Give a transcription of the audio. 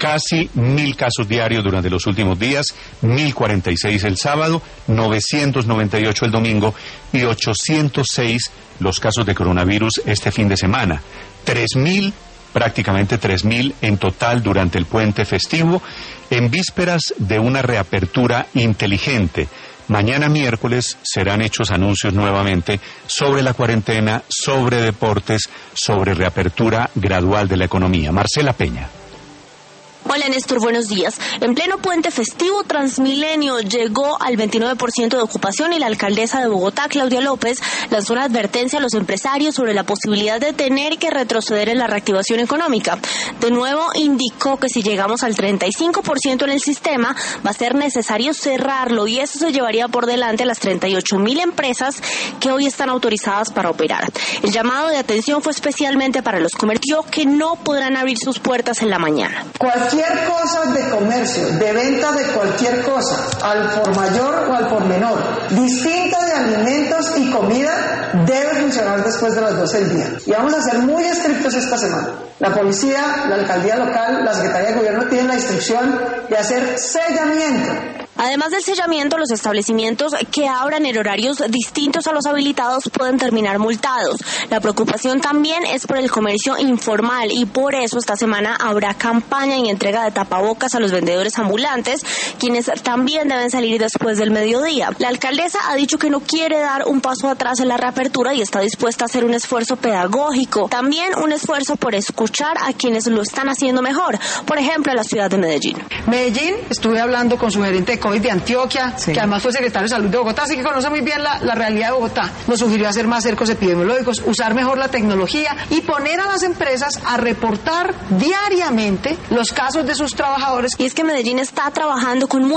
Casi 1.000 casos diarios durante los últimos días, 1.046 el sábado, 998 el domingo y 806 los casos de coronavirus este fin de semana. 3.000, prácticamente 3.000 en total durante el puente festivo, en vísperas de una reapertura inteligente. Mañana miércoles serán hechos anuncios nuevamente sobre la cuarentena, sobre deportes, sobre reapertura gradual de la economía. Marcela Peña. Hola Néstor, buenos días. En pleno puente festivo, Transmilenio llegó al 29% de ocupación y la alcaldesa de Bogotá, Claudia López, lanzó una advertencia a los empresarios sobre la posibilidad de tener que retroceder en la reactivación económica. De nuevo, indicó que si llegamos al 35% en el sistema, va a ser necesario cerrarlo y eso se llevaría por delante a las 38.000 empresas que hoy están autorizadas para operar. El llamado de atención fue especialmente para los comercios que no podrán abrir sus puertas en la mañana. Cualquier cosa de comercio, de venta de cualquier cosa, al por mayor o al por menor, distinta de alimentos y comida, debe funcionar después de las 12 del día. Y vamos a ser muy estrictos esta semana. La policía, la alcaldía local, la Secretaría de Gobierno tienen la instrucción de hacer sellamiento. Además del sellamiento, los establecimientos que abran en horarios distintos a los habilitados pueden terminar multados. La preocupación también es por el comercio informal y por eso esta semana habrá campaña y entrega de tapabocas a los vendedores ambulantes, quienes también deben salir después del mediodía. La alcaldesa ha dicho que no quiere dar un paso atrás en la reapertura y está dispuesta a hacer un esfuerzo pedagógico, también un esfuerzo por escuchar a quienes lo están haciendo mejor, por ejemplo, en la ciudad de Medellín. Medellín, estuve hablando con su gerente de COVID de Antioquia, sí, que además fue secretario de Salud de Bogotá, así que conoce muy bien la realidad de Bogotá. Nos sugirió hacer más cercos epidemiológicos, usar mejor la tecnología y poner a las empresas a reportar diariamente los casos de sus trabajadores. Y es que Medellín está trabajando con